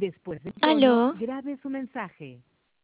Después del tono, Aló, grabe su mensaje.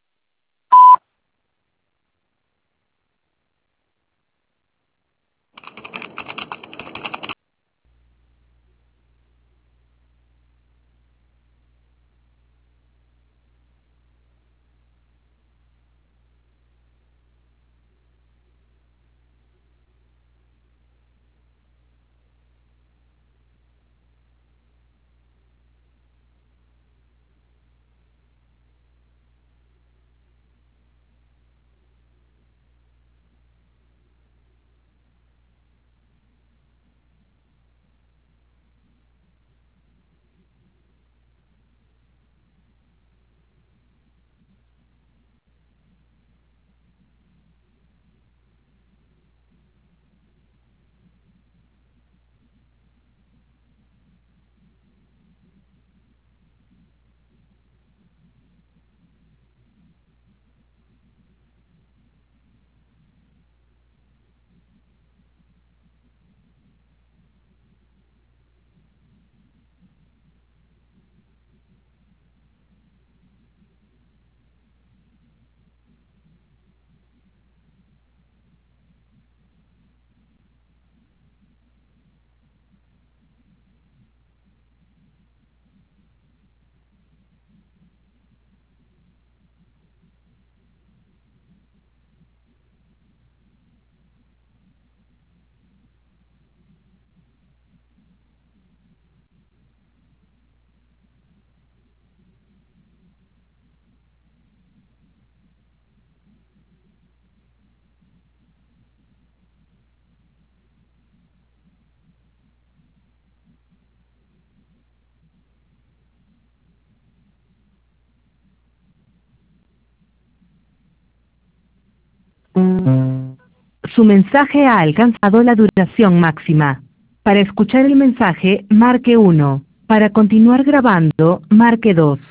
Su mensaje ha alcanzado la duración máxima. Para escuchar el mensaje, marque 1. Para continuar grabando, marque 2.